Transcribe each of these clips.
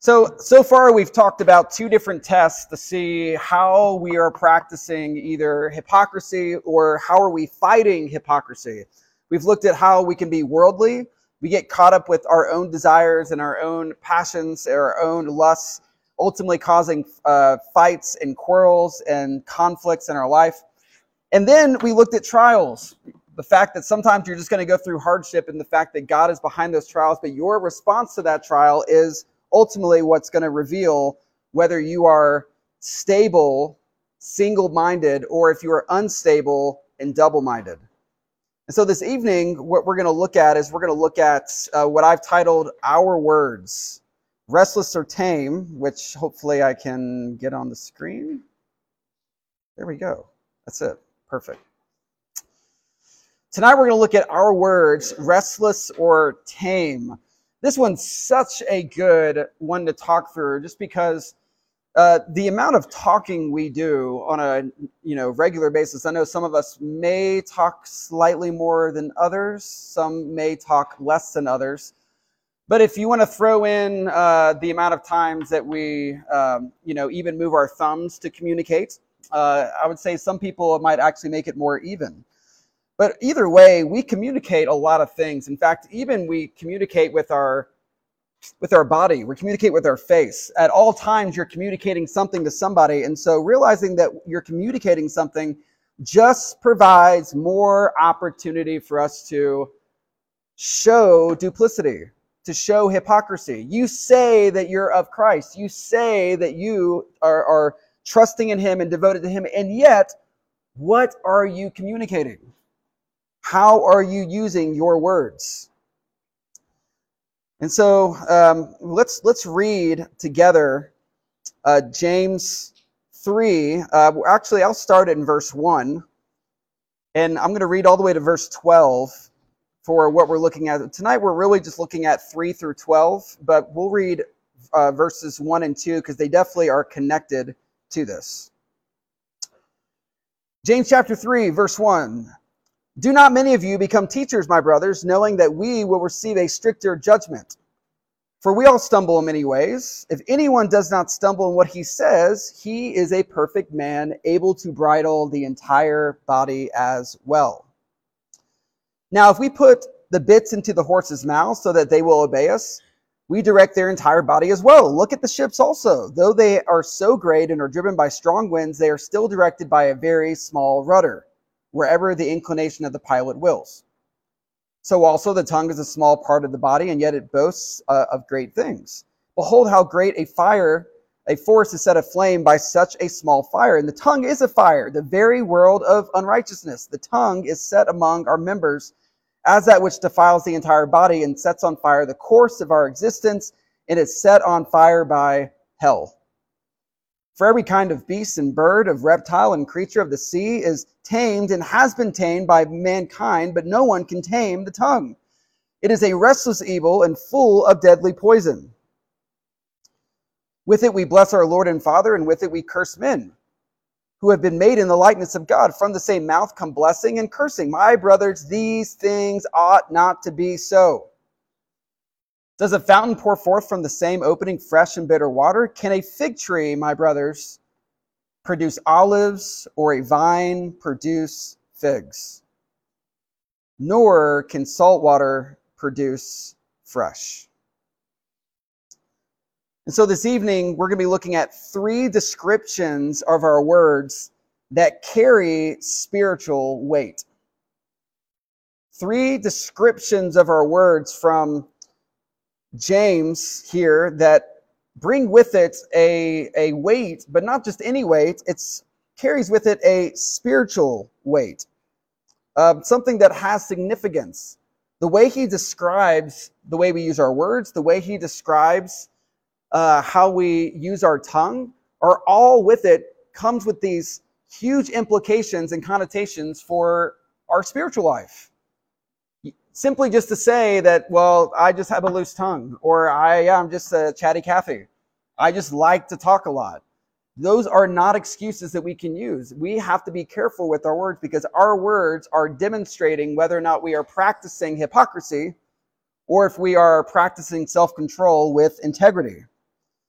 So far we've talked about two different tests to see how we are practicing either hypocrisy or how are we fighting hypocrisy. We've looked at how we can be worldly. We get caught up with our own desires and our own passions, our own lusts, ultimately causing fights and quarrels and conflicts in our life. And then we looked at trials. The fact that sometimes you're just going to go through hardship and the fact that God is behind those trials, but your response to that trial is ultimately what's going to reveal whether you are stable, single-minded, or if you are unstable and double-minded. And so this evening, what we're going to look at is what I've titled Our Words, Restless or Tame, which hopefully I can get on the screen. There we go. That's it. Perfect. Tonight we're going to look at our words, restless or tame. This one's such a good one to talk through just because the amount of talking we do on a regular basis. I know some of us may talk slightly more than others. Some may talk less than others. But if you want to throw in the amount of times that we even move our thumbs to communicate, I would say some people might actually make it more even. But either way, we communicate a lot of things. In fact, even we communicate with our body. We communicate with our face. At all times, you're communicating something to somebody. And so realizing that you're communicating something just provides more opportunity for us to show duplicity, to show hypocrisy. You say that you're of Christ. You say that you are trusting in Him and devoted to Him. And yet, what are you communicating? How are you using your words? And so let's read together James 3. Actually, I'll start in verse 1. And I'm going to read all the way to verse 12 for what we're looking at. Tonight we're really just looking at 3 through 12. But we'll read verses 1 and 2 because they definitely are connected to this. James chapter 3, verse 1. Do not many of you become teachers, my brothers, knowing that we will receive a stricter judgment? For we all stumble in many ways. If anyone does not stumble in what he says, he is a perfect man, able to bridle the entire body as well. Now, if we put the bits into the horses' mouths so that they will obey us, we direct their entire body as well. Look at the ships also. Though they are so great and are driven by strong winds, they are still directed by a very small rudder, wherever the inclination of the pilot wills. So also the tongue is a small part of the body, and yet it boasts of great things. Behold how great a forest is set aflame by such a small fire. And the tongue is a fire, the very world of unrighteousness. The tongue is set among our members as that which defiles the entire body and sets on fire the course of our existence, and is set on fire by hell. For every kind of beast and bird, of reptile and creature of the sea is tamed and has been tamed by mankind, but no one can tame the tongue. It is a restless evil and full of deadly poison. With it we bless our Lord and Father, and with it we curse men, who have been made in the likeness of God. From the same mouth come blessing and cursing. My brothers, these things ought not to be so. Does a fountain pour forth from the same opening fresh and bitter water? Can a fig tree, my brothers, produce olives, or a vine produce figs? Nor can salt water produce fresh. And so this evening, we're going to be looking at 3 descriptions of our words that carry spiritual weight. 3 descriptions of our words from James here that bring with it a weight, but not just any weight. It carries with it a spiritual weight, something that has significance. The way he describes the way we use our words, the way he describes how we use our tongue, are all with it, comes with these huge implications and connotations for our spiritual life. Simply just to say that, well, I just have a loose tongue, or I'm just a chatty Cathy. I just like to talk a lot. Those are not excuses that we can use. We have to be careful with our words because our words are demonstrating whether or not we are practicing hypocrisy or if we are practicing self-control with integrity.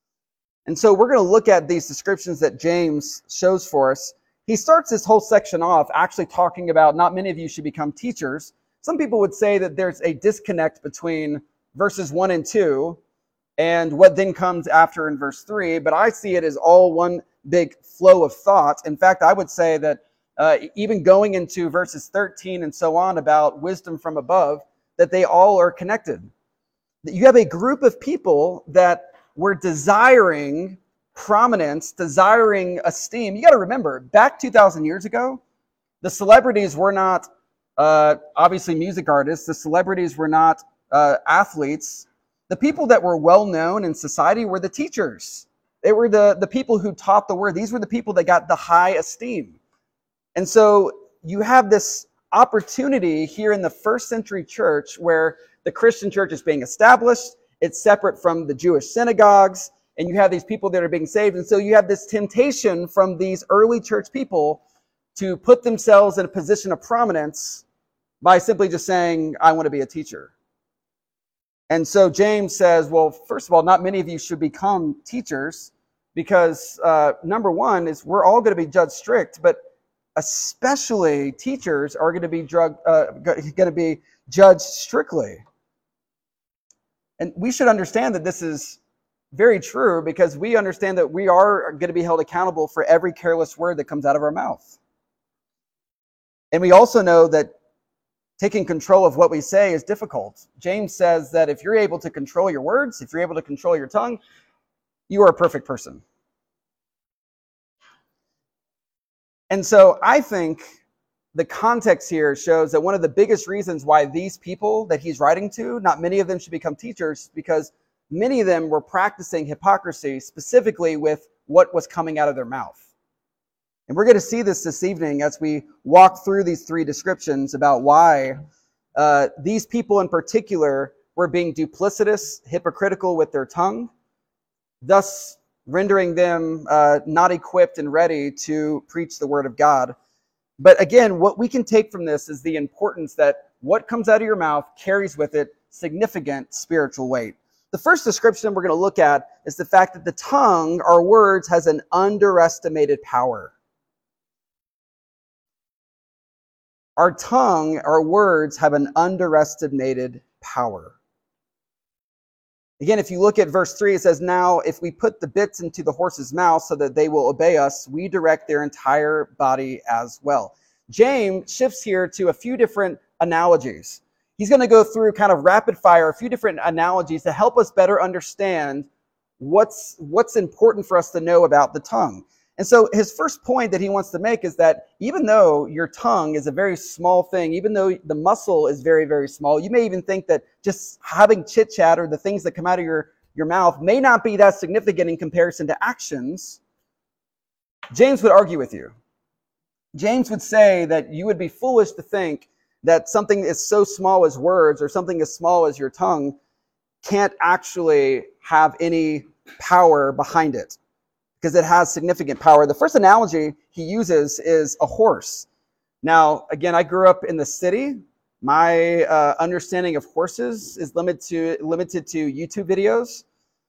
And so we're going to look at these descriptions that James shows for us. He starts this whole section off actually talking about not many of you should become teachers. Some people would say that there's a disconnect between verses 1 and 2 and what then comes after in verse 3, but I see it as all one big flow of thought. In fact, I would say that even going into verses 13 and so on about wisdom from above, that they all are connected. That you have a group of people that were desiring prominence, desiring esteem. You got to remember, back 2,000 years ago, the celebrities were not obviously music artists. The celebrities were not athletes. The people that were well known in society were the teachers. They were the people who taught the word. These were the people that got the high esteem. And so you have this opportunity here in the first century church where the Christian church is being established. It's separate from the Jewish synagogues, and you have these people that are being saved. And so you have this temptation from these early church people to put themselves in a position of prominence by simply just saying, I want to be a teacher. And so James says, well, first of all, not many of you should become teachers because number one is we're all going to be judged strict, but especially teachers are going to be judged strictly. And we should understand that this is very true because we understand that we are going to be held accountable for every careless word that comes out of our mouth. And we also know that taking control of what we say is difficult. James says that if you're able to control your words, if you're able to control your tongue, you are a perfect person. And so I think the context here shows that one of the biggest reasons why these people that he's writing to, not many of them should become teachers, because many of them were practicing hypocrisy, specifically with what was coming out of their mouth. And we're going to see this evening as we walk through these three descriptions about why these people in particular were being duplicitous, hypocritical with their tongue, thus rendering them not equipped and ready to preach the word of God. But again, what we can take from this is the importance that what comes out of your mouth carries with it significant spiritual weight. The first description we're going to look at is the fact that the tongue, our words, has an underestimated power. Our tongue, our words, have an underestimated power. Again, if you look at verse 3, it says, now if we put the bits into the horse's mouth so that they will obey us, we direct their entire body as well. James shifts here to a few different analogies. He's going to go through kind of rapid fire, a few different analogies to help us better understand what's important for us to know about the tongue. And so his first point that he wants to make is that even though your tongue is a very small thing, even though the muscle is very, very small, you may even think that just having chit-chat or the things that come out of your mouth may not be that significant in comparison to actions. James would argue with you. James would say that you would be foolish to think that something as so small as words or something as small as your tongue can't actually have any power behind it, because it has significant power. The first analogy he uses is a horse. Now, again, I grew up in the city. My understanding of horses is limited to YouTube videos.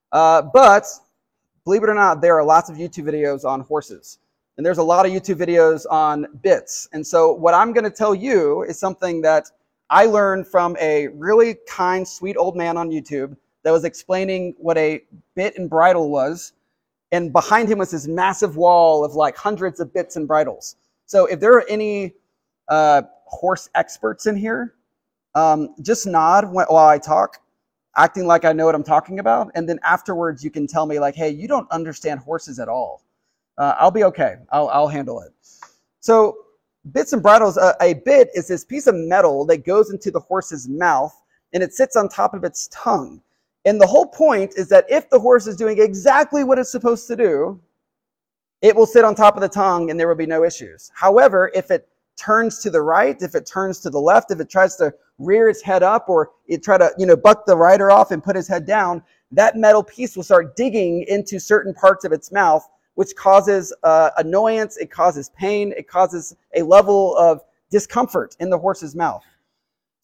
But believe it or not, there are lots of YouTube videos on horses. And there's a lot of YouTube videos on bits. And so what I'm going to tell you is something that I learned from a really kind, sweet old man on YouTube that was explaining what a bit and bridle was. And behind him was this massive wall of like hundreds of bits and bridles. So if there are any horse experts in here, just nod while I talk, acting like I know what I'm talking about. And then afterwards you can tell me like, hey, you don't understand horses at all. I'll be okay. I'll handle it. So bits and bridles, a bit is this piece of metal that goes into the horse's mouth and it sits on top of its tongue. And the whole point is that if the horse is doing exactly what it's supposed to do, it will sit on top of the tongue and there will be no issues. However, if it turns to the right, if it turns to the left, if it tries to rear its head up or it try to, buck the rider off and put his head down, that metal piece will start digging into certain parts of its mouth, which causes annoyance, it causes pain, it causes a level of discomfort in the horse's mouth.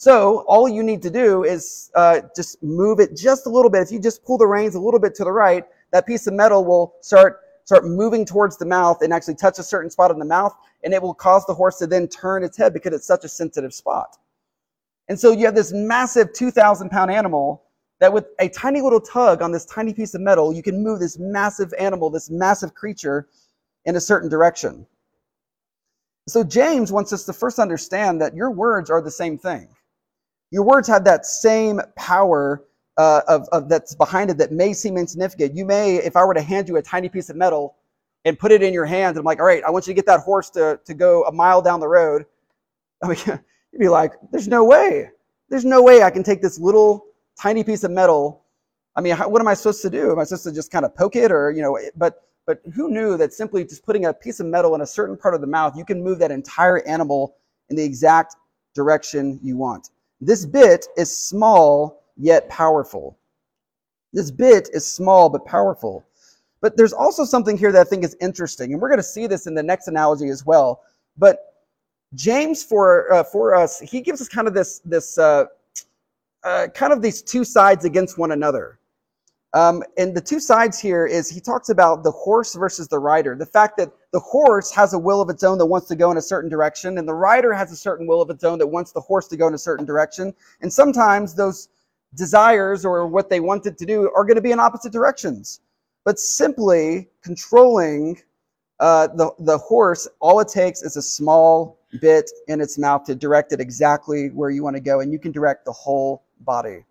So all you need to do is just move it just a little bit. If you just pull the reins a little bit to the right, that piece of metal will start moving towards the mouth and actually touch a certain spot in the mouth, and it will cause the horse to then turn its head because it's such a sensitive spot. And so you have this massive 2,000-pound animal that with a tiny little tug on this tiny piece of metal, you can move this massive animal, this massive creature in a certain direction. So James wants us to first understand that your words are the same thing. Your words have that same power of that's behind it that may seem insignificant. You may, if I were to hand you a tiny piece of metal and put it in your hand, and I'm like, all right, I want you to get that horse to go a mile down the road. I mean, you'd be like, there's no way. There's no way I can take this little tiny piece of metal. I mean, what am I supposed to do? Am I supposed to just kind of poke it, or, but who knew that simply just putting a piece of metal in a certain part of the mouth, you can move that entire animal in the exact direction you want. This bit is small yet powerful. This bit is small but powerful. But there's also something here that I think is interesting, and we're going to see this in the next analogy as well. But James, for us, he gives us kind of this kind of these two sides against one another. And the two sides here is he talks about the horse versus the rider. The fact that the horse has a will of its own that wants to go in a certain direction, and the rider has a certain will of its own that wants the horse to go in a certain direction. And sometimes those desires or what they wanted to do are going to be in opposite directions. But simply controlling the horse, all it takes is a small bit in its mouth to direct it exactly where you want to go, and you can direct the whole body.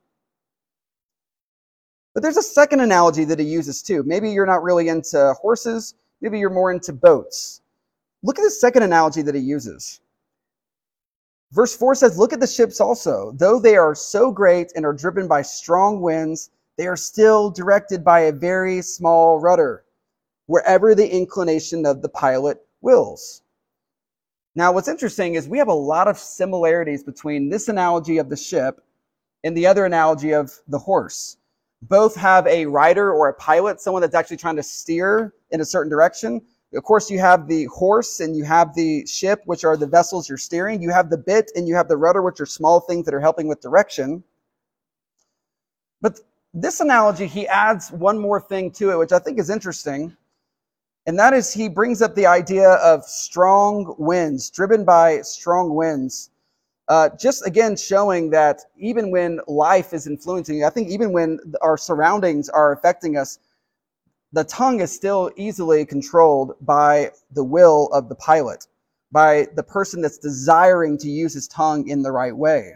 But there's a second analogy that he uses too. Maybe you're not really into horses. Maybe you're more into boats. Look at the second analogy that he uses. Verse 4 says, look at the ships also. Though they are so great and are driven by strong winds, they are still directed by a very small rudder, wherever the inclination of the pilot wills. Now, what's interesting is we have a lot of similarities between this analogy of the ship and the other analogy of the horse. Both have a rider or a pilot, someone that's actually trying to steer in a certain direction. Of course, you have the horse and you have the ship, which are the vessels you're steering. You have the bit and you have the rudder, which are small things that are helping with direction. But this analogy, he adds one more thing to it, which I think is interesting. And that is he brings up the idea of strong winds, driven by strong winds. Just again showing that even when life is influencing you, I think even when our surroundings are affecting us, the tongue is still easily controlled by the will of the pilot, by the person that's desiring to use his tongue in the right way.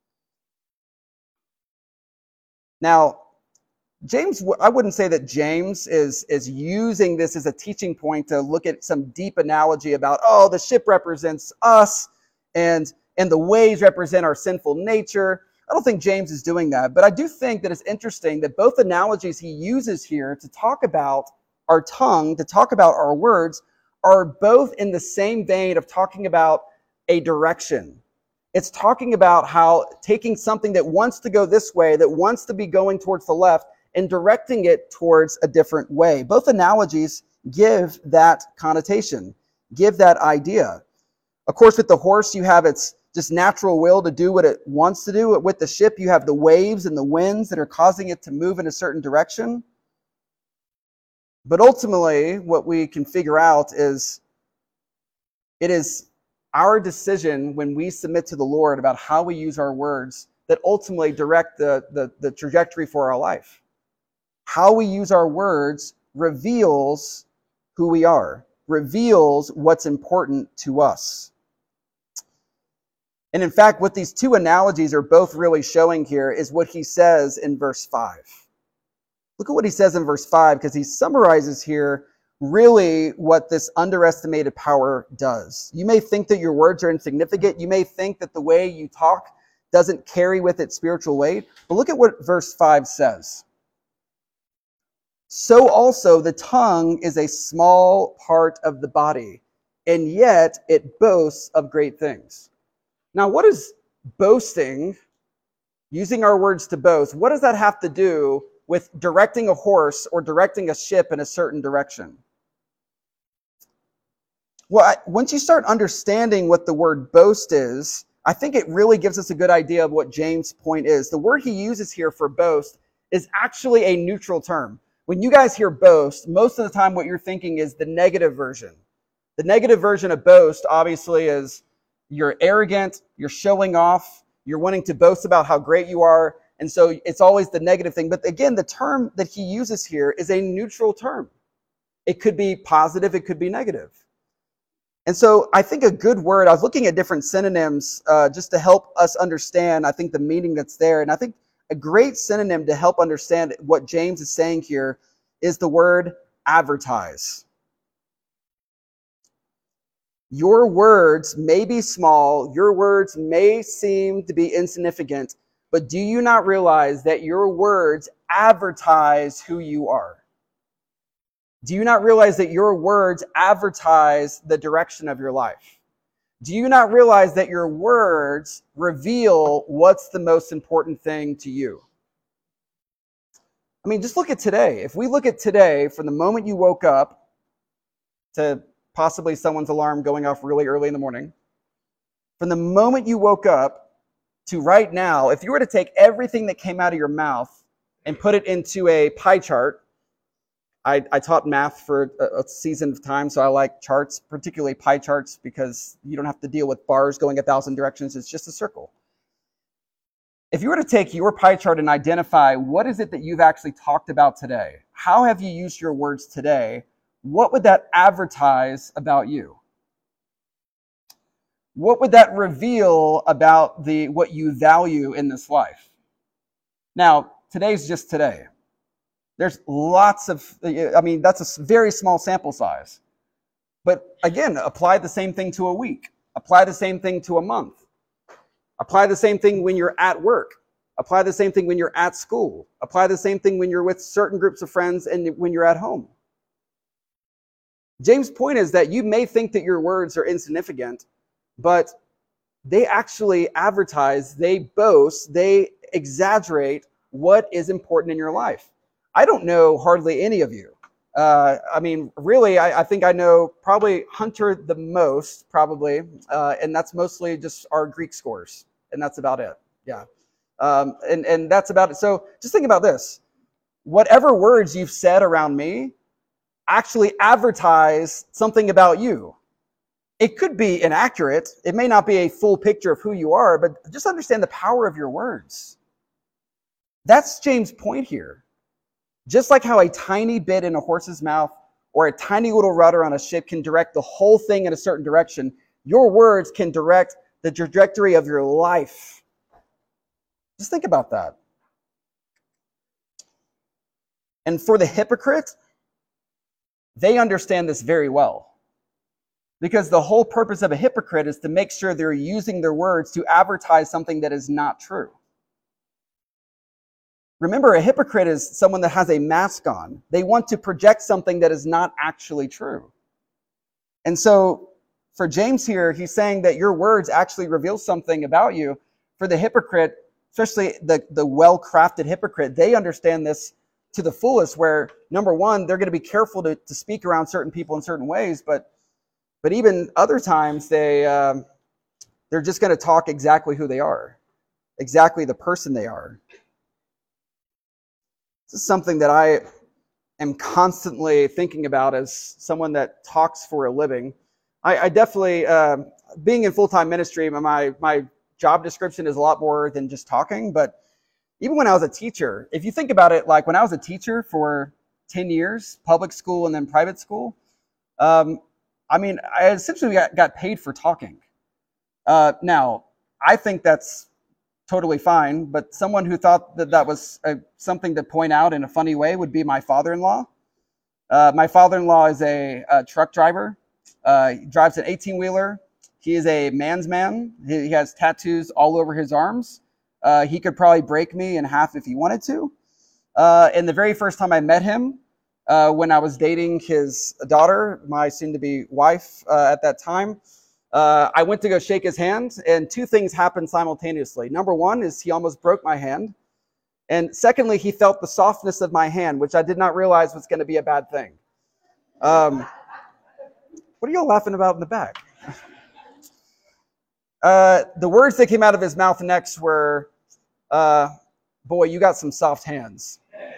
Now, James, I wouldn't say that James is using this as a teaching point to look at some deep analogy about, oh, the ship represents us and the waves represent our sinful nature. I don't think James is doing that, but I do think that it's interesting that both analogies he uses here to talk about our tongue, to talk about our words, are both in the same vein of talking about a direction. It's talking about how taking something that wants to go this way, that wants to be going towards the left, and directing it towards a different way. Both analogies give that connotation, give that idea. Of course, with the horse, you have its just natural will to do what it wants to do. With the ship, you have the waves and the winds that are causing it to move in a certain direction. But ultimately, what we can figure out is it is our decision when we submit to the Lord about how we use our words that ultimately direct the trajectory for our life. How we use our words reveals who we are, reveals what's important to us. And in fact, what these two analogies are both really showing here is what he says in verse 5. Look at what he says in verse 5, because he summarizes here really what this underestimated power does. You may think that your words are insignificant. You may think that the way you talk doesn't carry with it spiritual weight. But look at what verse 5 says. So also the tongue is a small part of the body, and yet it boasts of great things. Now, what is boasting, using our words to boast, what does that have to do with directing a horse or directing a ship in a certain direction? Well, once you start understanding what the word boast is, I think it really gives us a good idea of what James' point is. The word he uses here for boast is actually a neutral term. When you guys hear boast, most of the time what you're thinking is the negative version. The negative version of boast, obviously, is you're arrogant, you're showing off, you're wanting to boast about how great you are, and so it's always the negative thing. But again, the term that he uses here is a neutral term. It could be positive, it could be negative. And so I think a good word, I was looking at different synonyms just to help us understand, I think, the meaning that's there. And I think a great synonym to help understand what James is saying here is the word advertise. Your words may be small, your words may seem to be insignificant, but do you not realize that your words advertise who you are? Do you not realize that your words advertise the direction of your life? Do you not realize that your words reveal what's the most important thing to you? I mean, just look at today. If we look at today, from the moment you woke up to possibly someone's alarm going off really early in the morning, from the moment you woke up to right now, if you were to take everything that came out of your mouth and put it into a pie chart, I taught math for a season of time, so I like charts, particularly pie charts, because you don't have to deal with bars going 1,000 directions. It's just a circle. If you were to take your pie chart and identify what is it that you've actually talked about today, how have you used your words today, what would that advertise about you? What would that reveal about what you value in this life? Now, today's just today. There's lots of, that's a very small sample size. But again, apply the same thing to a week. Apply the same thing to a month. Apply the same thing when you're at work. Apply the same thing when you're at school. Apply the same thing when you're with certain groups of friends and when you're at home. James' point is that you may think that your words are insignificant, but they actually advertise, they boast, they exaggerate what is important in your life. I don't know hardly any of you. Really, I think I know probably Hunter the most, probably, and that's mostly just our Greek scores, and that's about it. Yeah, and that's about it. So just think about this. Whatever words you've said around me actually advertise something about you. It could be inaccurate. It may not be a full picture of who you are, but just understand the power of your words. That's James' point here. Just like how a tiny bit in a horse's mouth or a tiny little rudder on a ship can direct the whole thing in a certain direction, your words can direct the trajectory of your life. Just think about that. And for the hypocrite, they understand this very well. Because the whole purpose of a hypocrite is to make sure they're using their words to advertise something that is not true. Remember, a hypocrite is someone that has a mask on. They want to project something that is not actually true. And so for James here, he's saying that your words actually reveal something about you. For the hypocrite, especially the well-crafted hypocrite, they understand this to the fullest, where, number one, they're going to be careful to speak around certain people in certain ways, but even other times they're just going to talk exactly who they are, exactly the person they are. This is something that I am constantly thinking about as someone that talks for a living. I definitely, being in full-time ministry, my job description is a lot more than just talking. But even when I was a teacher, if you think about it, like when I was a teacher for 10 years, public school and then private school, I essentially got paid for talking. Now, I think that's totally fine, but someone who thought that was something to point out in a funny way would be my father-in-law. My father-in-law is a truck driver. He drives an 18-wheeler. He is a man's man. He has tattoos all over his arms. He could probably break me in half if he wanted to. And the very first time I met him, when I was dating his daughter, my soon-to-be wife at that time, I went to go shake his hand, and two things happened simultaneously. Number one is he almost broke my hand. And secondly, he felt the softness of my hand, which I did not realize was going to be a bad thing. What are y'all laughing about in the back? The words that came out of his mouth next were, boy, you got some soft hands.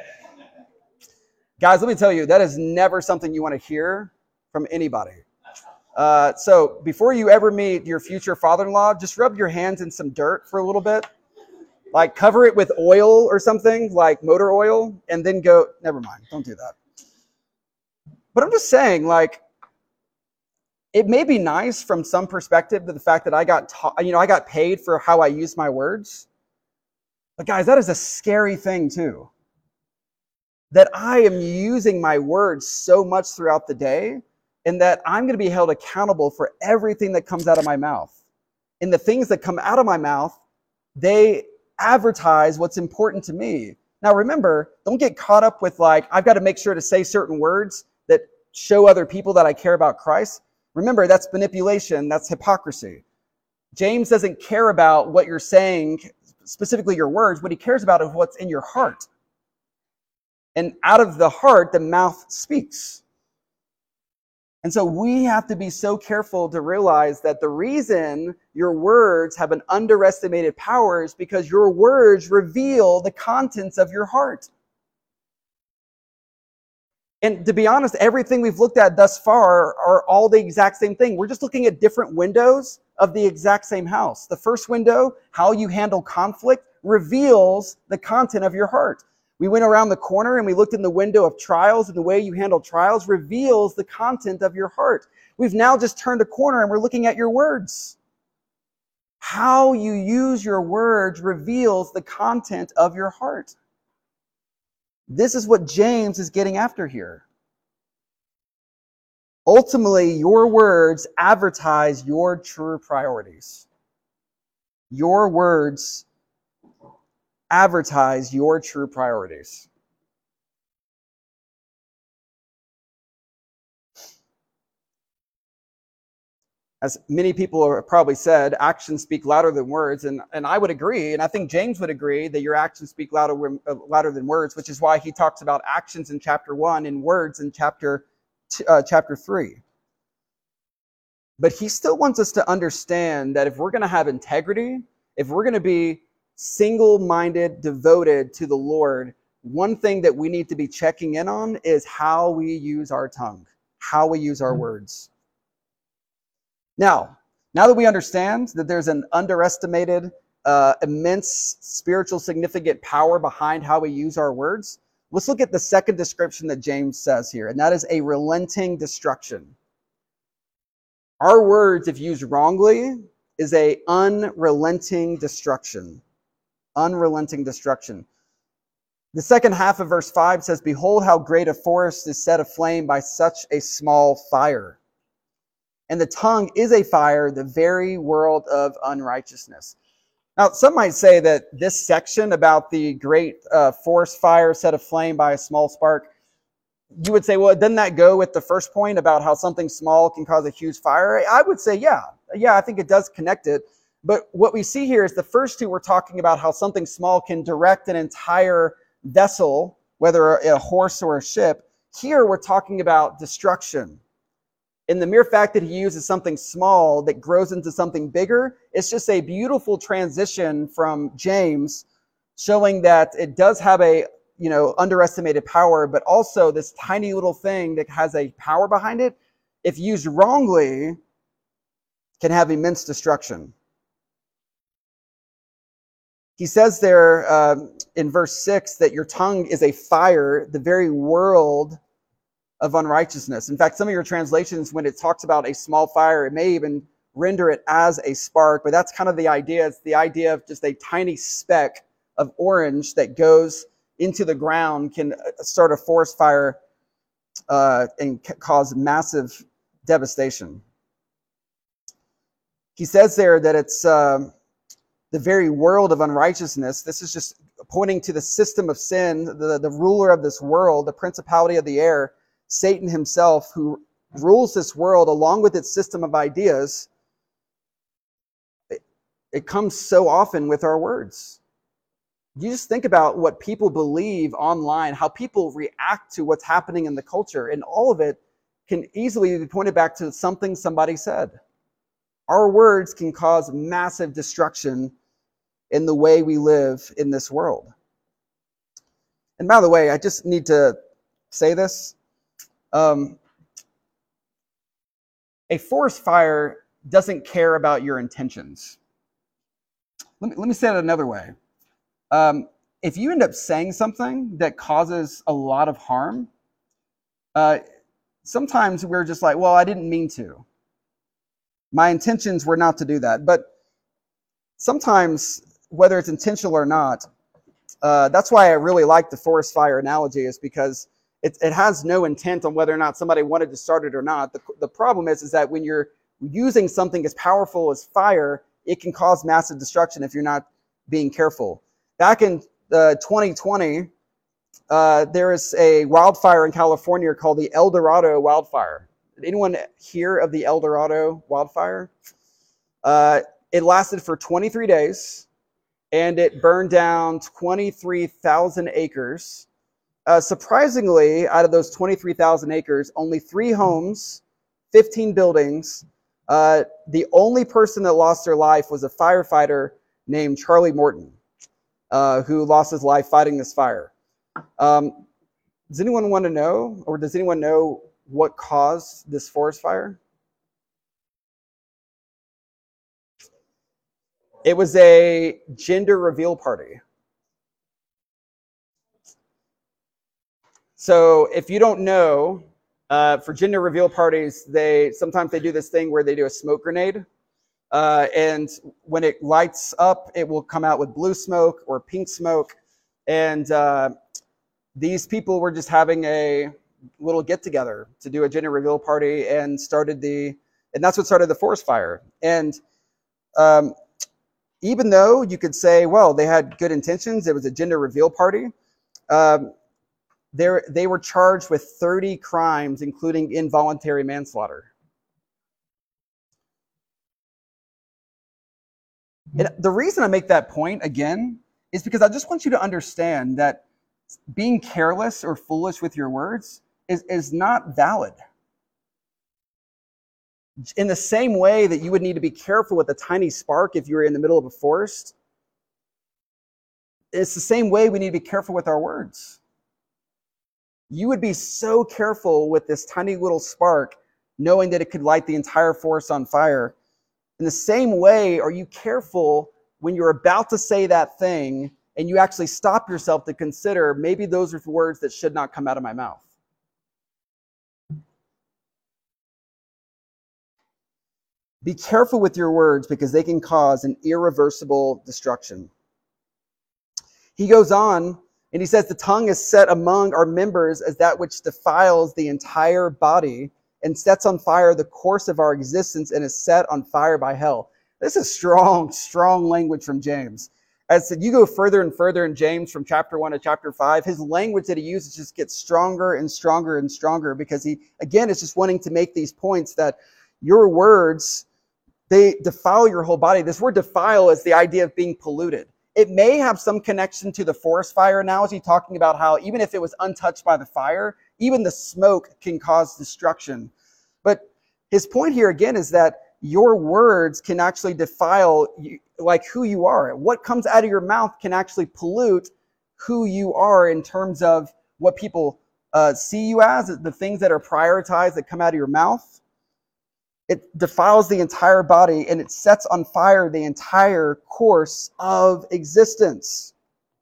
Guys, let me tell you, that is never something you want to hear from anybody. So before you ever meet your future father-in-law, just rub your hands in some dirt for a little bit. Like cover it with oil or something, like motor oil, and then go, never mind, don't do that. But I'm just saying, like, it may be nice from some perspective, the fact that I got paid for how I use my words. But guys, that is a scary thing too. That I am using my words so much throughout the day, and that I'm going to be held accountable for everything that comes out of my mouth. And the things that come out of my mouth, they advertise what's important to me. Now remember, don't get caught up with like, I've got to make sure to say certain words that show other people that I care about Christ. Remember, that's manipulation, that's hypocrisy. James doesn't care about what you're saying, specifically your words. What he cares about is what's in your heart. And out of the heart, the mouth speaks. And so we have to be so careful to realize that the reason your words have an underestimated power is because your words reveal the contents of your heart. And to be honest, everything we've looked at thus far are all the exact same thing. We're just looking at different windows of the exact same house. The first window, how you handle conflict, reveals the content of your heart. We went around the corner and we looked in the window of trials, and the way you handle trials reveals the content of your heart. We've now just turned a corner and we're looking at your words. How you use your words reveals the content of your heart. This is what James is getting after here. Ultimately, your words advertise your true priorities. Your words advertise your true priorities. As many people have probably said, actions speak louder than words, and I would agree, and I think James would agree that your actions speak louder than words, which is why he talks about actions in chapter 1 and words in chapter 3. But he still wants us to understand that if we're going to have integrity, if we're going to be single-minded, devoted to the Lord, one thing that we need to be checking in on is how we use our tongue, how we use our words. Now that we understand that there's an underestimated, immense spiritual significant power behind how we use our words, let's look at the second description that James says here, and that is a relenting destruction. Our words, if used wrongly, is a unrelenting destruction. Unrelenting destruction. The second half of verse 5 says, "Behold how great a forest is set aflame by such a small fire. And the tongue is a fire, the very world of unrighteousness." Now, some might say that this section about the great forest fire set aflame by a small spark, you would say, well, doesn't that go with the first point about how something small can cause a huge fire? I would say, yeah, I think it does connect it. But what we see here is the first two, we're talking about how something small can direct an entire vessel, whether a horse or a ship. Here, we're talking about destruction. And the mere fact that he uses something small that grows into something bigger, it's just a beautiful transition from James, showing that it does have a underestimated power, but also this tiny little thing that has a power behind it, if used wrongly, can have immense destruction. He says there in verse 6 that your tongue is a fire, the very world of unrighteousness. In fact, some of your translations, when it talks about a small fire, it may even render it as a spark, but that's kind of the idea. It's the idea of just a tiny speck of orange that goes into the ground, can start a forest fire and cause massive devastation. He says there that it's the very world of unrighteousness. This is just pointing to the system of sin, the ruler of this world, the principality of the air, Satan himself, who rules this world along with its system of ideas. It comes so often with our words. You just think about what people believe online, how people react to what's happening in the culture, and all of it can easily be pointed back to something somebody said. Our words can cause massive destruction in the way we live in this world. And by the way, I just need to say this. A forest fire doesn't care about your intentions. Let me say it another way. If you end up saying something that causes a lot of harm, sometimes we're just like, well, I didn't mean to. My intentions were not to do that. But sometimes, whether it's intentional or not, that's why I really like the forest fire analogy, is because it has no intent on whether or not somebody wanted to start it or not. The problem is that when you're using something as powerful as fire, it can cause massive destruction if you're not being careful. Back in 2020, there is a wildfire in California called the El Dorado wildfire. Did anyone hear of the El Dorado wildfire? It lasted for 23 days, and it burned down 23,000 acres. Surprisingly, out of those 23,000 acres, only 3 homes, 15 buildings. The only person that lost their life was a firefighter named Charlie Morton, who lost his life fighting this fire. Does anyone want to know, or does anyone know what caused this forest fire? It was a gender reveal party. So if you don't know, for gender reveal parties, sometimes they do this thing where they do a smoke grenade. And when it lights up, it will come out with blue smoke or pink smoke. And these people were just having a little get together to do a gender reveal party, and that's what started the forest fire. And even though you could say, well, they had good intentions, it was a gender reveal party, they were charged with 30 crimes, including involuntary manslaughter. And the reason I make that point, again, is because I just want you to understand that being careless or foolish with your words is not valid. In the same way that you would need to be careful with a tiny spark if you were in the middle of a forest, it's the same way we need to be careful with our words. You would be so careful with this tiny little spark, knowing that it could light the entire forest on fire. In the same way, are you careful when you're about to say that thing and you actually stop yourself to consider, maybe those are words that should not come out of my mouth? Be careful with your words, because they can cause an irreversible destruction. He goes on and he says, the tongue is set among our members as that which defiles the entire body and sets on fire the course of our existence and is set on fire by hell. This is strong, strong language from James. As you go further and further in James, from chapter 1 to chapter 5, his language that he uses just gets stronger and stronger and stronger, because he, again, is just wanting to make these points that your words, they defile your whole body. This word defile is the idea of being polluted. It may have some connection to the forest fire analogy, talking about how even if it was untouched by the fire, even the smoke can cause destruction. But his point here again is that your words can actually defile like who you are. What comes out of your mouth can actually pollute who you are in terms of what people see you as, the things that are prioritized that come out of your mouth. It defiles the entire body, and it sets on fire the entire course of existence.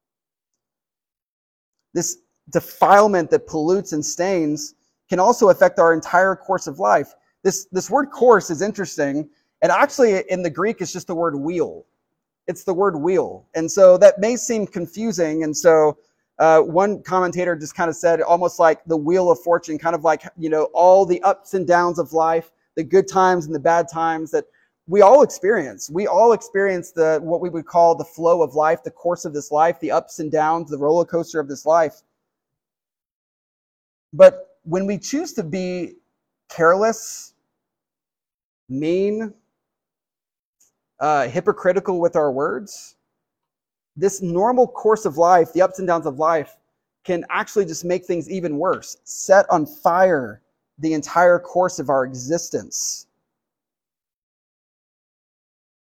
This defilement that pollutes and stains can also affect our entire course of life. This word course is interesting, and actually in the Greek it's just the word wheel. It's the word wheel. And so that may seem confusing, and so one commentator just kind of said almost like the wheel of fortune, kind of like, all the ups and downs of life, the good times and the bad times that we all experience. We all experience what we would call the flow of life, the course of this life, the ups and downs, the roller coaster of this life. But when we choose to be careless, mean, hypocritical with our words, this normal course of life, the ups and downs of life, can actually just make things even worse, set on fire the entire course of our existence.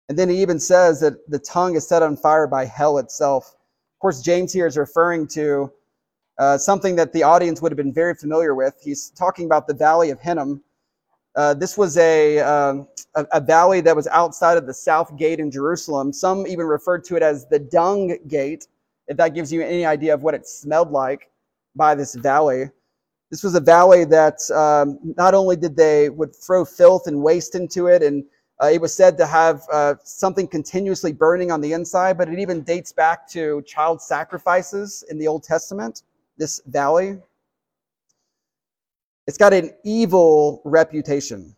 And then he even says that the tongue is set on fire by hell itself. Of course, James here is referring to something that the audience would have been very familiar with. He's talking about the Valley of Hinnom. This was a valley that was outside of the South Gate in Jerusalem. Some even referred to it as the Dung Gate, if that gives you any idea of what it smelled like by this valley. This was a valley that not only did they would throw filth and waste into it, and it was said to have something continuously burning on the inside, but it even dates back to child sacrifices in the Old Testament, this valley. It's got an evil reputation.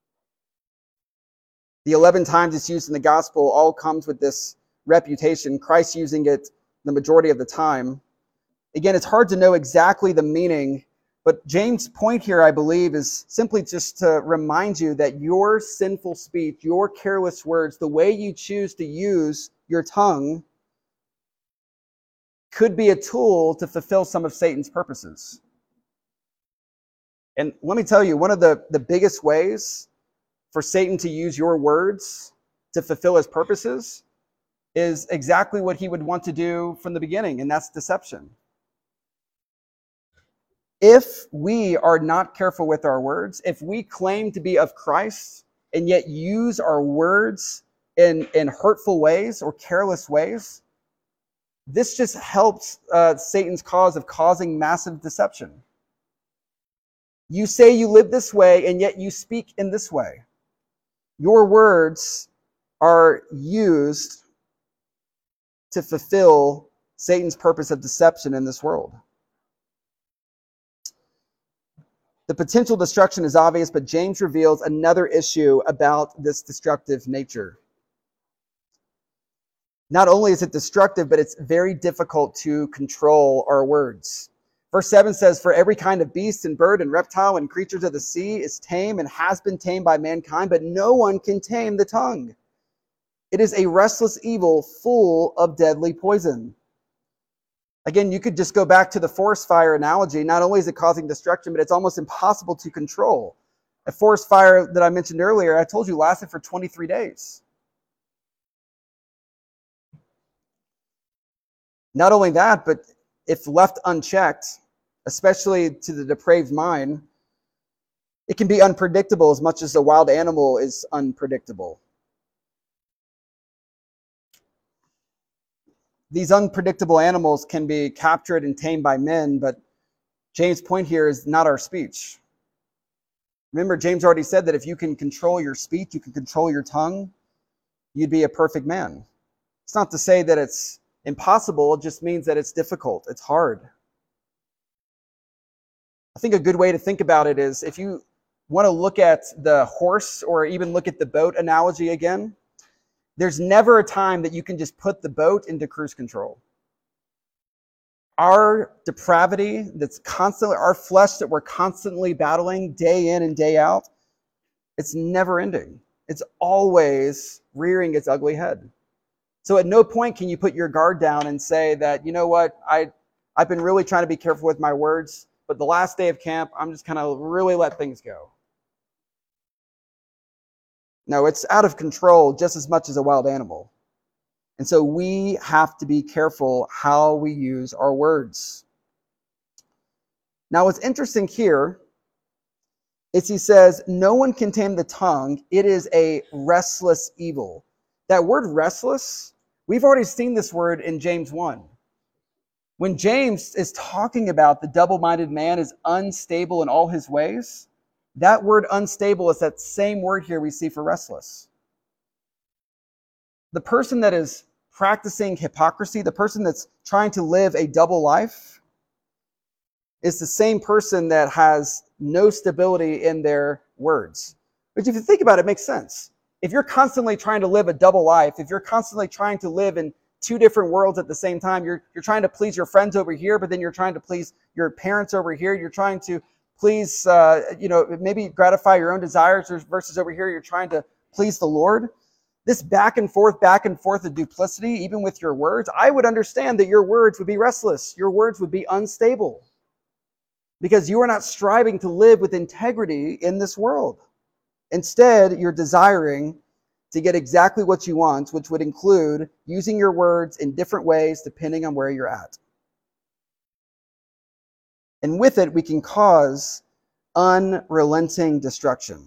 The 11 times it's used in the gospel all comes with this reputation, Christ using it the majority of the time. Again, it's hard to know exactly the meaning, but James' point here, I believe, is simply just to remind you that your sinful speech, your careless words, the way you choose to use your tongue could be a tool to fulfill some of Satan's purposes. And let me tell you, one of the biggest ways for Satan to use your words to fulfill his purposes is exactly what he would want to do from the beginning, and that's deception. If we are not careful with our words, if we claim to be of Christ and yet use our words in hurtful ways or careless ways, this just helps Satan's cause of causing massive deception. You say you live this way, and yet you speak in this way. Your words are used to fulfill Satan's purpose of deception in this world. The potential destruction is obvious, but James reveals another issue about this destructive nature. Not only is it destructive, but it's very difficult to control our words. Verse 7 says, "For every kind of beast and bird and reptile and creatures of the sea is tame and has been tamed by mankind, but no one can tame the tongue. It is a restless evil full of deadly poison." Again, you could just go back to the forest fire analogy. Not only is it causing destruction, but it's almost impossible to control. A forest fire that I mentioned earlier, I told you, lasted for 23 days. Not only that, but if left unchecked, especially to the depraved mind, it can be unpredictable as much as a wild animal is unpredictable. These unpredictable animals can be captured and tamed by men, but James' point here is not our speech. Remember, James already said that if you can control your speech, you can control your tongue, you'd be a perfect man. It's not to say that it's impossible, it just means that it's difficult, it's hard. I think a good way to think about it is if you want to look at the horse or even look at the boat analogy again, there's never a time that you can just put the boat into cruise control. Our depravity that's constantly, our flesh that we're constantly battling day in and day out, it's never ending. It's always rearing its ugly head. So at no point can you put your guard down and say that, you know what, I've been really trying to be careful with my words, but the last day of camp, I'm just kind of really let things go. No, it's out of control just as much as a wild animal. And so we have to be careful how we use our words. Now, what's interesting here is he says, no one can tame the tongue. It is a restless evil. That word restless, we've already seen this word in James 1. When James is talking about the double-minded man is unstable in all his ways, that word unstable is that same word here we see for restless. The person that is practicing hypocrisy, the person that's trying to live a double life, is the same person that has no stability in their words. Which if you think about it, makes sense. If you're constantly trying to live a double life, if you're constantly trying to live in two different worlds at the same time, you're trying to please your friends over here, but then you're trying to please your parents over here, you're trying to please, maybe gratify your own desires versus over here, you're trying to please the Lord. This back and forth of duplicity, even with your words, I would understand that your words would be restless. Your words would be unstable because you are not striving to live with integrity in this world. Instead, you're desiring to get exactly what you want, which would include using your words in different ways depending on where you're at. And with it, we can cause unrelenting destruction.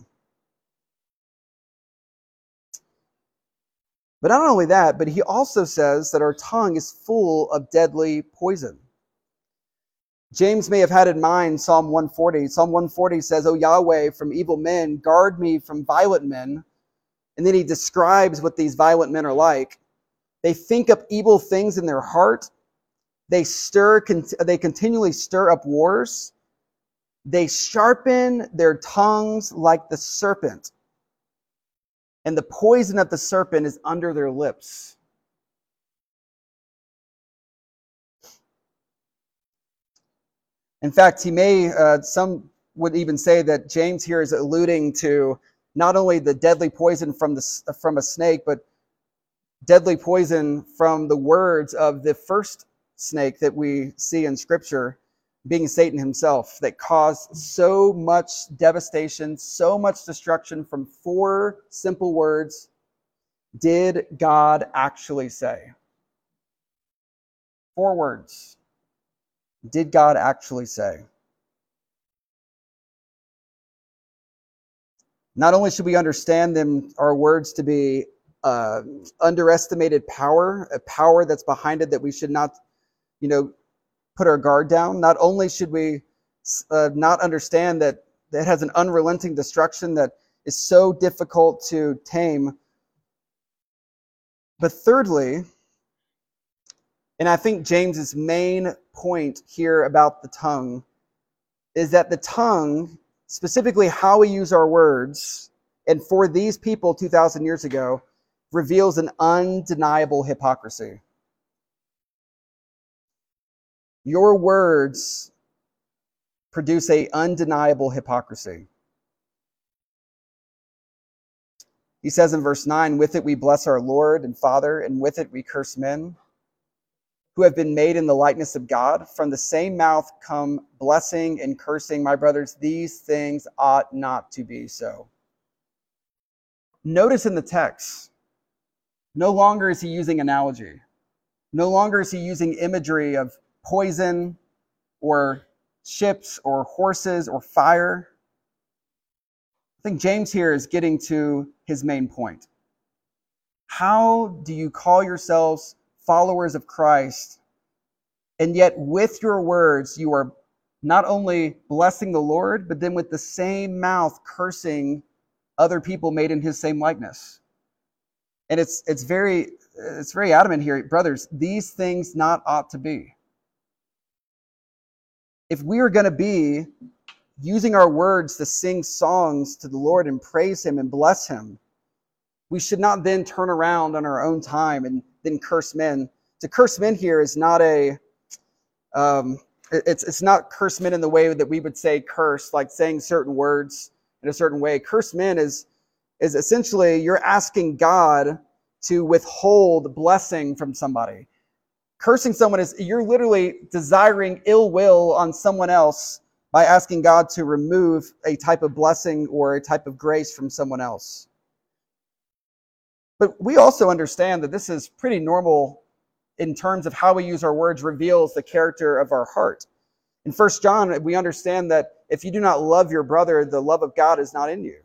But not only that, but he also says that our tongue is full of deadly poison. James may have had in mind Psalm 140. Psalm 140 says, "O Yahweh, from evil men, guard me from violent men." And then he describes what these violent men are like. They think up evil things in their heart. They continually stir up wars. They sharpen their tongues like the serpent. And the poison of the serpent is under their lips. In fact, some would even say that James here is alluding to not only the deadly poison from a snake, but deadly poison from the words of the first snake that we see in Scripture, being Satan himself, that caused so much devastation, so much destruction from 4 simple words. Did God actually say? 4 words. Did God actually say? Not only should we understand our words to be underestimated power, a power that's behind it that we should not, put our guard down. Not only should we not understand that it has an unrelenting destruction that is so difficult to tame, but thirdly, and I think James's main point here about the tongue is that the tongue, specifically how we use our words, and for these people 2,000 years ago, reveals an undeniable hypocrisy. Your words produce an undeniable hypocrisy. He says in verse 9, "With it we bless our Lord and Father, and with it we curse men who have been made in the likeness of God. From the same mouth come blessing and cursing. My brothers, these things ought not to be so." Notice in the text, no longer is he using analogy. No longer is he using imagery of poison or ships or horses or fire. I think James here is getting to his main point. How do you call yourselves followers of Christ, and yet with your words you are not only blessing the Lord, but then with the same mouth cursing other people made in his same likeness? And it's very adamant here, brothers, these things not ought to be. If we are going to be using our words to sing songs to the Lord and praise him and bless him, we should not then turn around on our own time and then curse men. To curse men here is not it's not curse men in the way that we would say curse, like saying certain words in a certain way. Curse men is essentially you're asking God to withhold blessing from somebody. Cursing someone is you're literally desiring ill will on someone else by asking God to remove a type of blessing or a type of grace from someone else. But we also understand that this is pretty normal in terms of how we use our words reveals the character of our heart. In 1 John, we understand that if you do not love your brother, the love of God is not in you.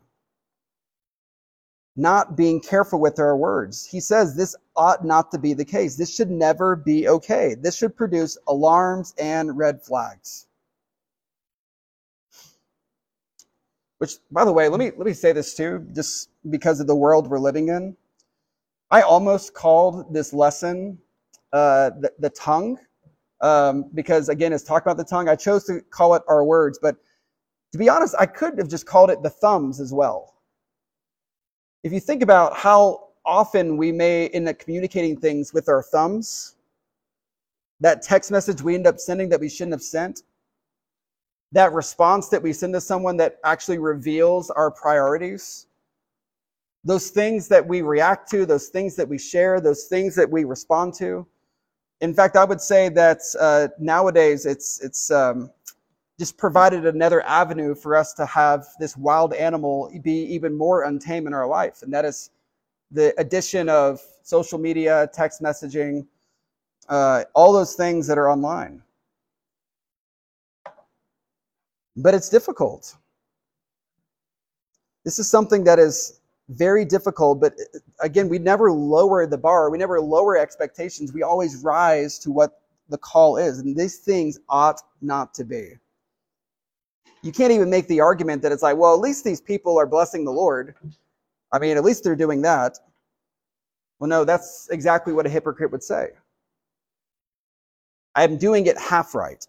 Not being careful with our words. He says this ought not to be the case. This should never be okay. This should produce alarms and red flags. Which, by the way, let me say this too, just because of the world we're living in. I almost called this lesson the tongue, because again, it's talking about the tongue. I chose to call it our words, but to be honest, I could have just called it the thumbs as well. If you think about how often we may end up communicating things with our thumbs, that text message we end up sending that we shouldn't have sent, that response that we send to someone that actually reveals our priorities, those things that we react to, those things that we share, those things that we respond to. In fact, I would say that nowadays it's just provided another avenue for us to have this wild animal be even more untamed in our life, and that is the addition of social media, text messaging, all those things that are online. But it's difficult. This is something that is very difficult, but again, we never lower the bar. We never lower expectations. We always rise to what the call is, and these things ought not to be. You can't even make the argument that it's like, well, at least these people are blessing the Lord. I mean, at least they're doing that. Well, no, that's exactly what a hypocrite would say. I am doing it half right.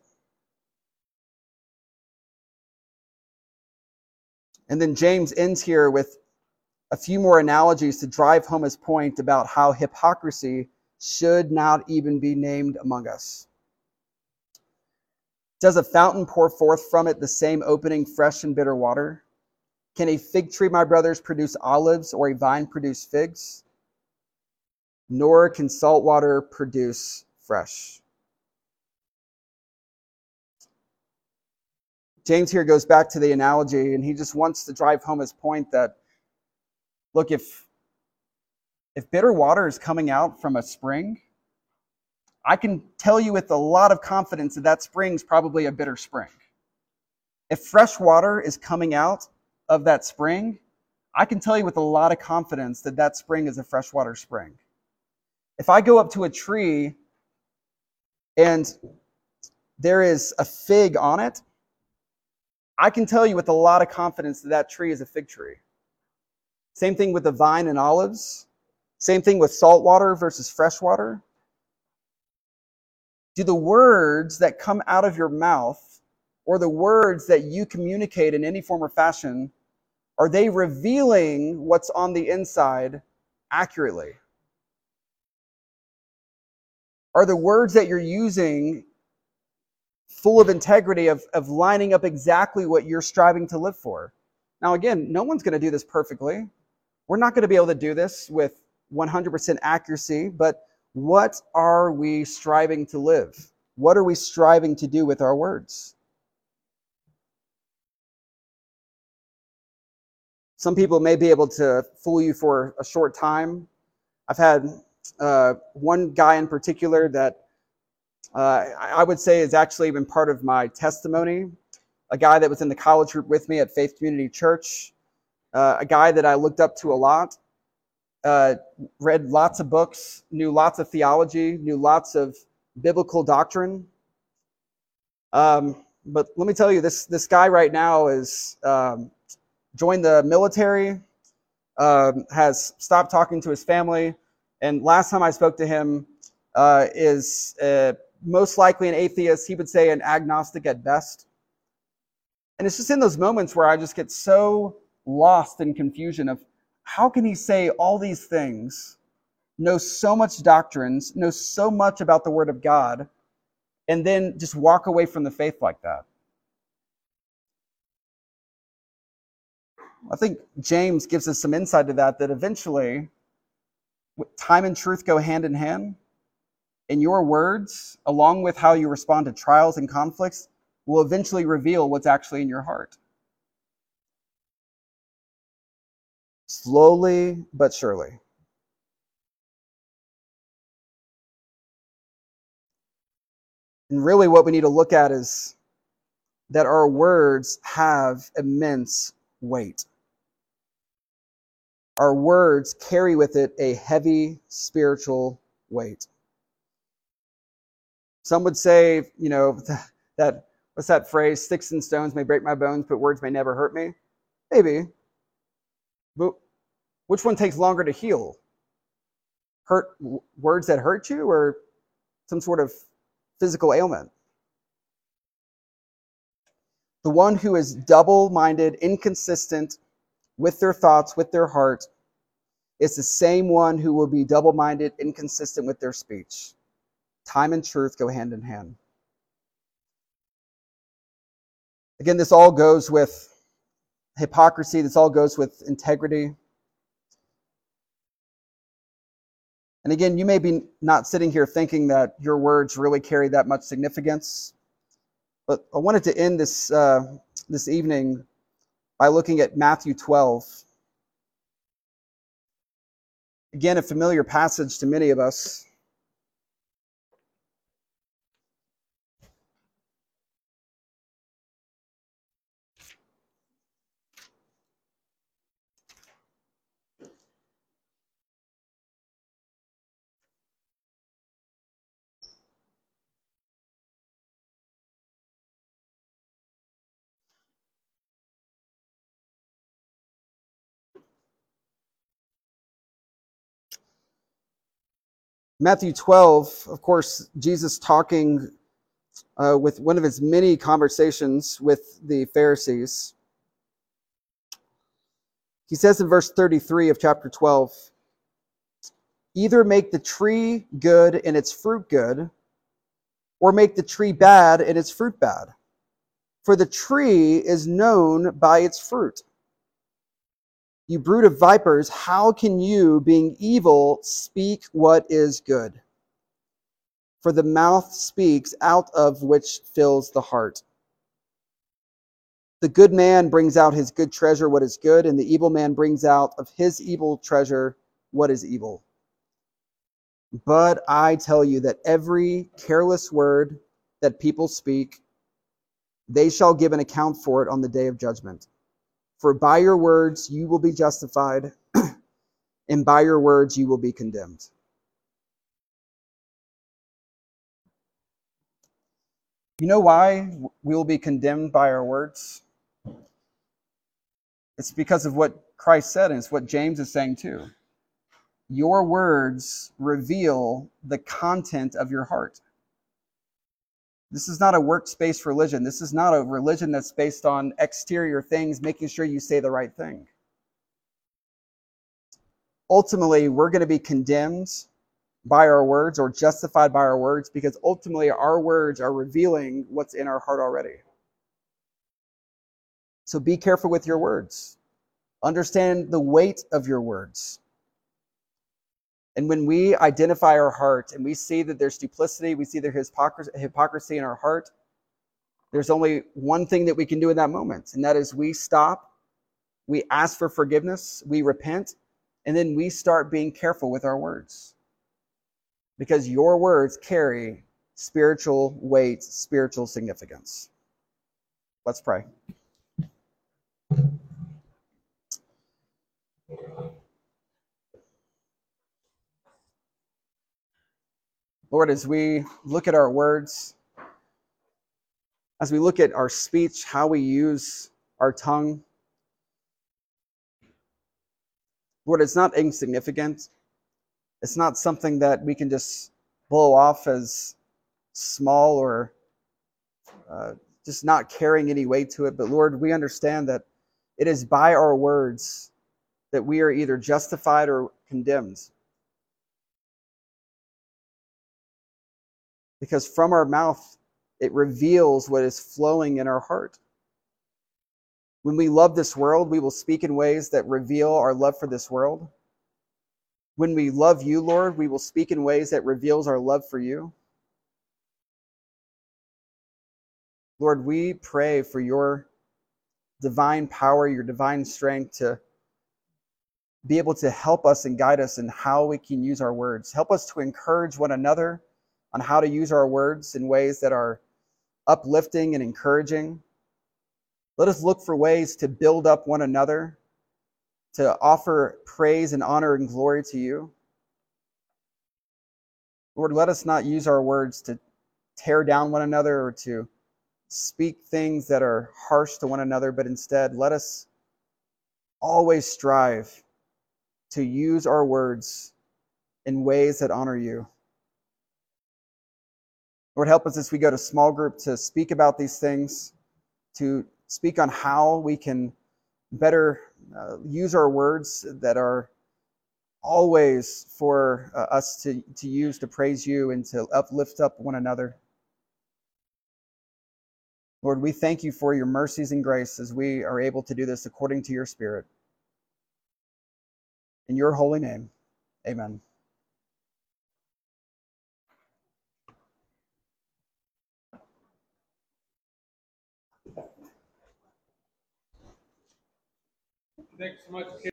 And then James ends here with a few more analogies to drive home his point about how hypocrisy should not even be named among us. Does a fountain pour forth from it the same opening fresh and bitter water? Can a fig tree, my brothers, produce olives, or a vine produce figs? Nor can salt water produce fresh. James here goes back to the analogy, and he just wants to drive home his point that, look, if bitter water is coming out from a spring, I can tell you with a lot of confidence that spring is probably a bitter spring. If fresh water is coming out of that spring, I can tell you with a lot of confidence that spring is a freshwater spring. If I go up to a tree and there is a fig on it, I can tell you with a lot of confidence that tree is a fig tree. Same thing with the vine and olives. Same thing with salt water versus fresh water. Do the words that come out of your mouth or the words that you communicate in any form or fashion, are they revealing what's on the inside accurately? Are the words that you're using full of integrity, of lining up exactly what you're striving to live for? Now, again, no one's going to do this perfectly. We're not going to be able to do this with 100% accuracy, but what are we striving to live? What are we striving to do with our words? Some people may be able to fool you for a short time. I've had one guy in particular that I would say has actually been part of my testimony. A guy that was in the college group with me at Faith Community Church. A guy that I looked up to a lot. Read lots of books, knew lots of theology, knew lots of biblical doctrine. But let me tell you, this guy right now is joined the military, has stopped talking to his family, and last time I spoke to him is most likely an atheist. He would say an agnostic at best. And it's just in those moments where I just get so lost in confusion of how can he say all these things, know so much doctrines, know so much about the Word of God, and then just walk away from the faith like that? I think James gives us some insight to that eventually time and truth go hand in hand, and your words, along with how you respond to trials and conflicts, will eventually reveal what's actually in your heart. Slowly but surely. And really what we need to look at is that our words have immense weight. Our words carry with it a heavy spiritual weight. Some would say, that what's that phrase? Sticks and stones may break my bones, but words may never hurt me. Maybe. But which one takes longer to heal? Words that hurt you, or some sort of physical ailment? The one who is double-minded, inconsistent with their thoughts, with their heart, is the same one who will be double-minded, inconsistent with their speech. Time and truth go hand in hand. Again, this all goes with hypocrisy. This all goes with integrity. And again, you may be not sitting here thinking that your words really carry that much significance. But I wanted to end this evening by looking at Matthew 12. Again, a familiar passage to many of us. Matthew 12, of course, Jesus talking with one of his many conversations with the Pharisees. He says in verse 33 of chapter 12, either make the tree good and its fruit good, or make the tree bad and its fruit bad. For the tree is known by its fruit. You brood of vipers, how can you, being evil, speak what is good? For the mouth speaks out of which fills the heart. The good man brings out his good treasure, what is good, and the evil man brings out of his evil treasure what is evil. But I tell you that every careless word that people speak, they shall give an account for it on the day of judgment. For by your words you will be justified, and by your words you will be condemned. You know why we will be condemned by our words? It's because of what Christ said, and it's what James is saying too. Your words reveal the content of your heart. This is not a works-based religion. This is not a religion that's based on exterior things, making sure you say the right thing. Ultimately, we're going to be condemned by our words or justified by our words because ultimately our words are revealing what's in our heart already. So be careful with your words. Understand the weight of your words. And when we identify our heart and we see that there's duplicity, we see there's hypocrisy in our heart, there's only one thing that we can do in that moment, and that is we stop, we ask for forgiveness, we repent, and then we start being careful with our words. Because your words carry spiritual weight, spiritual significance. Let's pray. Lord, as we look at our words, as we look at our speech, how we use our tongue, Lord, it's not insignificant. It's not something that we can just blow off as small or just not carrying any weight to it. But Lord, we understand that it is by our words that we are either justified or condemned. Because from our mouth, it reveals what is flowing in our heart. When we love this world, we will speak in ways that reveal our love for this world. When we love you, Lord, we will speak in ways that reveals our love for you. Lord, we pray for your divine power, your divine strength to be able to help us and guide us in how we can use our words. Help us to encourage one another on how to use our words in ways that are uplifting and encouraging. Let us look for ways to build up one another, to offer praise and honor and glory to you. Lord, let us not use our words to tear down one another or to speak things that are harsh to one another, but instead let us always strive to use our words in ways that honor you. Lord, help us as we go to small group to speak about these things, to speak on how we can better use our words that are always for us to use to praise you and to uplift up one another. Lord, we thank you for your mercies and grace as we are able to do this according to your Spirit. In your holy name, amen. Thanks so much.